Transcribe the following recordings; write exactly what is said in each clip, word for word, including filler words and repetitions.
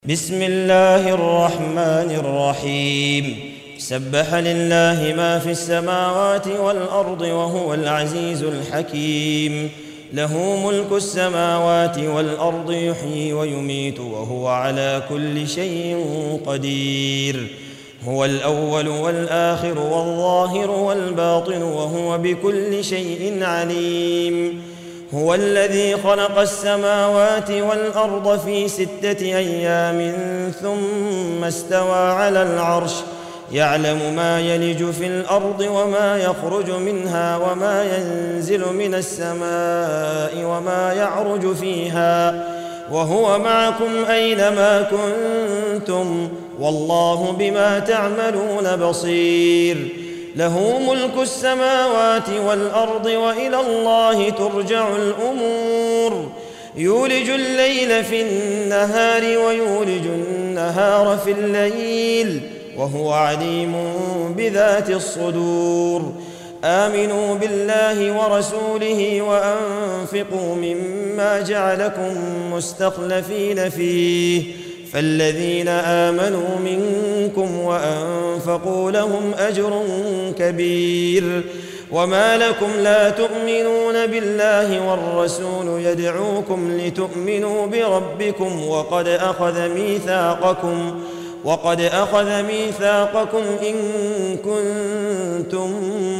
بسم الله الرحمن الرحيم سبح لله ما في السماوات والأرض وهو العزيز الحكيم له ملك السماوات والأرض يحيي ويميت وهو على كل شيء قدير هو الأول والآخر والظاهر والباطن وهو بكل شيء عليم هو الذي خلق السماوات والأرض في ستة أيام ثم استوى على العرش يعلم ما يلج في الأرض وما يخرج منها وما ينزل من السماء وما يعرج فيها وهو معكم أينما كنتم والله بما تعملون بصير له ملك السماوات والأرض وإلى الله ترجع الأمور يولج الليل في النهار ويولج النهار في الليل وهو عليم بذات الصدور آمنوا بالله ورسوله وأنفقوا مما جعلكم مستخلفين فيه فالذين آمنوا منكم وأنفقوا لهم أجر كبير وما لكم لا تؤمنون بالله والرسول يدعوكم لتؤمنوا بربكم وقد أخذ ميثاقكم وقد أخذ ميثاقكم إن كنتم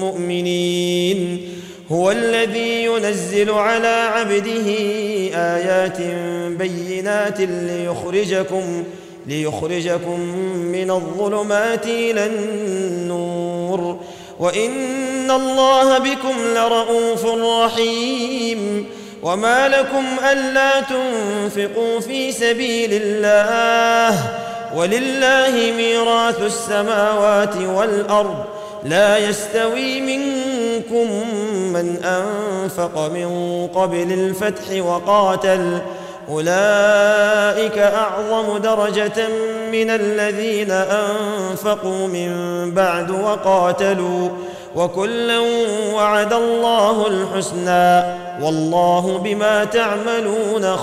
مؤمنين هو الذي ينزل على عبده آيات بينات ليخرجكم ليخرجكم من الظلمات إلى النور وإن الله بكم لرءوف رحيم وما لكم ألا تنفقوا في سبيل الله ولله ميراث السماوات والأرض لا يستوي منكم من أنفق من قبل الفتح وقاتل أولئك أعظم درجة من الذين أنفقوا من بعد وقاتلوا وكلا وعد الله الحسنى والله بما تعملون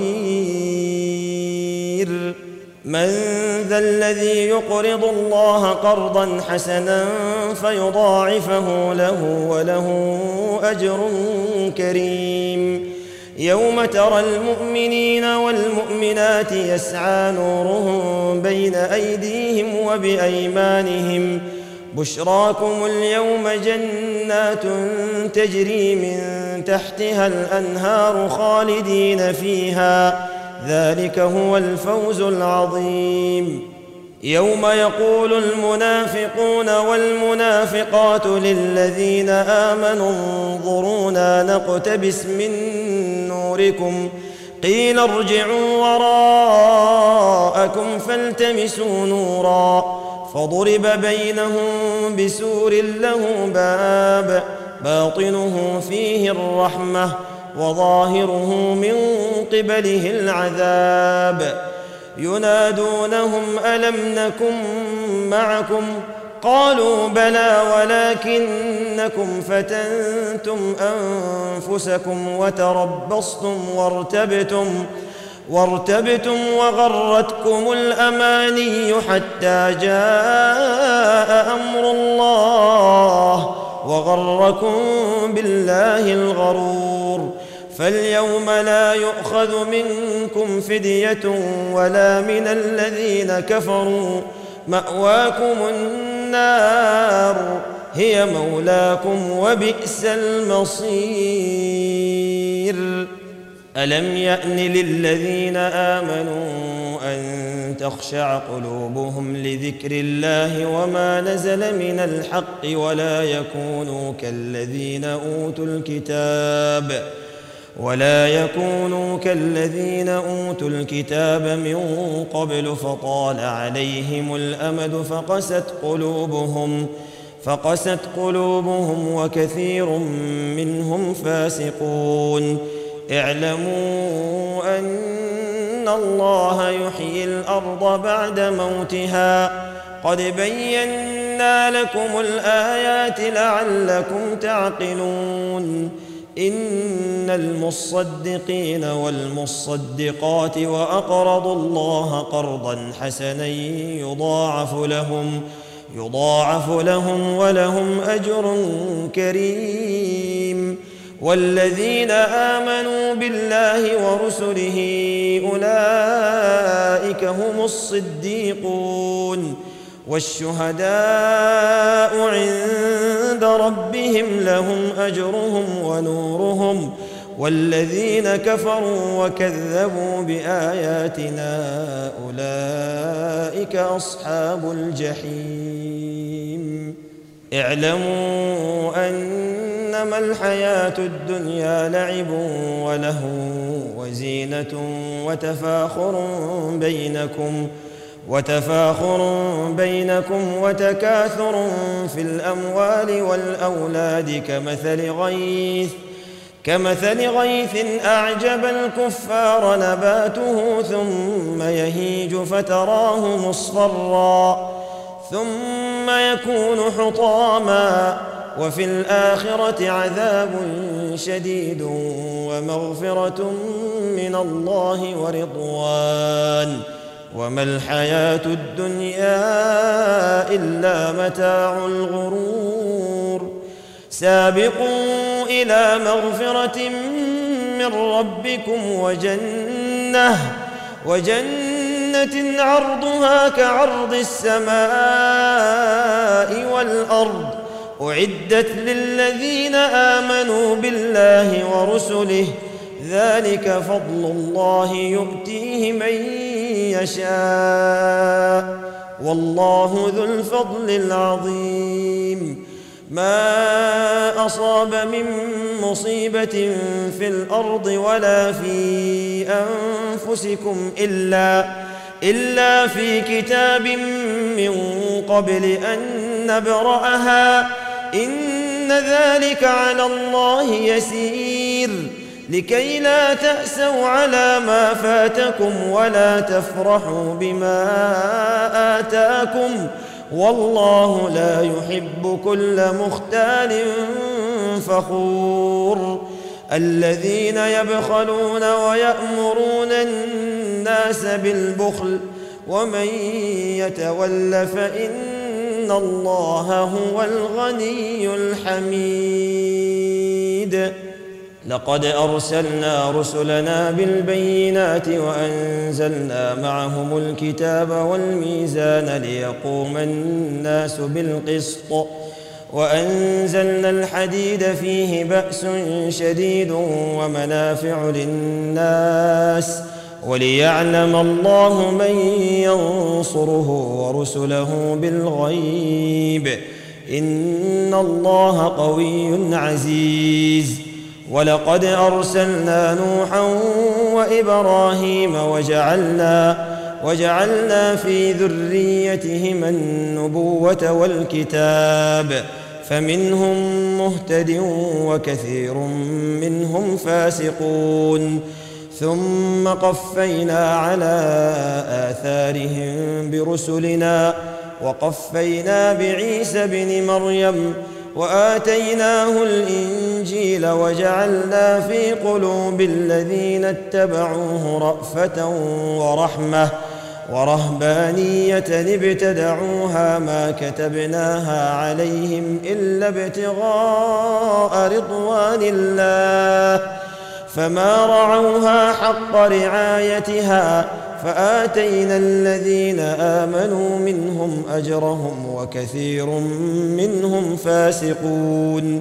خبير من ذا الذي يقرض الله قرضا حسنا فيضاعفه له وله أجر كريم يوم ترى المؤمنين والمؤمنات يسعى نورهم بين أيديهم وبأيمانهم بشراكم اليوم جنات تجري من تحتها الأنهار خالدين فيها ذلك هو الفوز العظيم يوم يقول المنافقون والمنافقات للذين آمنوا انظرونا نقتبس من نوركم قيل ارجعوا وراءكم فالتمسوا نورا فضرب بينهم بسور له باب باطنه فيه الرحمة وظاهره من قبله العذاب ينادونهم ألم نكن معكم قالوا بلى ولكنكم فتنتم أنفسكم وتربصتم وارتبتم وارتبتم وغرتكم الأماني حتى جاء أمر الله وغركم بالله الغرور فاليوم لا يؤخذ منكم فدية ولا من الذين كفروا مأواكم النار هي مولاكم وبئس المصير ألم يأن للذين آمنوا أن تخشع قلوبهم لذكر الله وما نزل من الحق ولا يكونوا كالذين أوتوا الكتاب ولا يكونوا كالذين أوتوا الكتاب من قبل فطال عليهم الأمد فقست قلوبهم فقست قلوبهم وكثير منهم فاسقون اعلموا أن الله يحيي الأرض بعد موتها قد بينا لكم الآيات لعلكم تعقلون إن المصدقين والمصدقات وأقرضوا الله قرضا حسنا يضاعف لهم يضاعف لهم ولهم أجر كريم. والذين آمنوا بالله ورسله أولئك هم الصديقون والشهداء عند ربهم لهم أجرهم ونورهم. والذين كفروا وكذبوا بآياتنا أولئك أصحاب الجحيم. اعلموا أنما الحياة الدنيا لعب ولهو وزينة وتفاخر بينكم وتفاخر بينكم وتكاثر في الأموال والأولاد كمثل غيث كمثل غيث أعجب الكفار نباته ثم يهيج فتراه مصفرا ثم يكون حطاما وفي الآخرة عذاب شديد ومغفرة من الله ورضوان وما الحياة الدنيا إلا متاع الغرور. سابقوا إلى مغفرة من ربكم وجنة وجنة عرضها كعرض السماء والأرض أعدت للذين آمنوا بالله ورسله ذلك فضل الله يؤتيه من يشاء والله ذو الفضل العظيم. ما أصاب من مصيبة في الأرض ولا في أنفسكم إلا إلا في كتاب من قبل أن نبرأها إن ذلك على الله يسير. لكي لا تأسوا على ما فاتكم ولا تفرحوا بما آتاكم والله لا يحب كل مختال فخور. الذين يبخلون ويأمرون الناس بالبخل ومن يتول فإن الله هو الغني الحميد. لقد أرسلنا رسلنا بالبينات وأنزلنا معهم الكتاب والميزان ليقوم الناس بالقسط وأنزلنا الحديد فيه بأس شديد ومنافع للناس وليعلم الله من ينصره ورسله بالغيب إن الله قوي عزيز. ولقد أرسلنا نوحا وإبراهيم وجعلنا وجعلنا في ذريتهما النبوة والكتاب فمنهم مهتد وكثير منهم فاسقون. ثم قفينا على آثارهم برسلنا وقفينا بعيسى ابن مريم وآتيناه الإنجيل وجعلنا في قلوب الذين اتبعوه رأفة ورحمة ورهبانية ابتدعوها ما كتبناها عليهم إلا ابتغاء رضوان الله فما رعوها حق رعايتها فآتينا الذين آمنوا منهم أجرهم وكثير منهم فاسقون.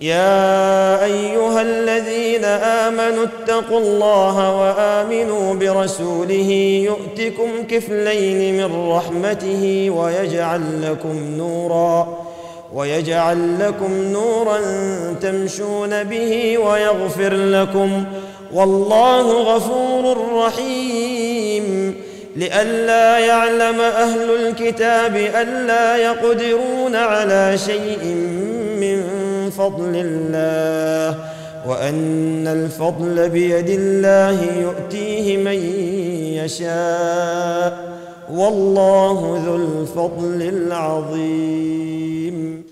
يا أيها الذين آمنوا اتقوا الله وآمنوا برسوله يؤتكم كفلين من رحمته ويجعل لكم نورا ويجعل لكم نورا تمشون به ويغفر لكم والله غفور رحيم. لئلا يعلم أهل الكتاب ألا يقدرون على شيء من فضل الله وأن الفضل بيد الله يؤتيه من يشاء والله ذو الفضل العظيم.